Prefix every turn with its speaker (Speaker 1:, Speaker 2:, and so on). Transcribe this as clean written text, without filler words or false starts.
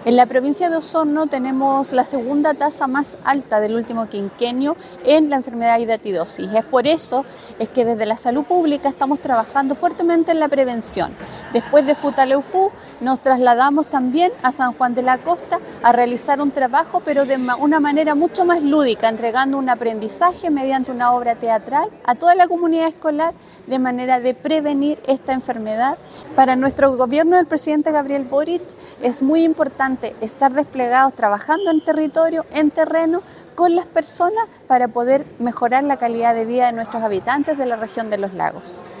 Speaker 1: En la provincia de Osorno tenemos la segunda tasa más alta del último quinquenio en la enfermedad de hidatidosis. Es por eso que desde la salud pública estamos trabajando fuertemente en la prevención. Después de Futaleufú nos trasladamos también a San Juan de la Costa a realizar un trabajo, pero de una manera mucho más lúdica, entregando un aprendizaje mediante una obra teatral a toda la comunidad escolar de manera de prevenir esta enfermedad. Para nuestro gobierno del presidente Gabriel Boric es muy importante estar desplegados trabajando en territorio, en terreno, con las personas para poder mejorar la calidad de vida de nuestros habitantes de la región de los lagos.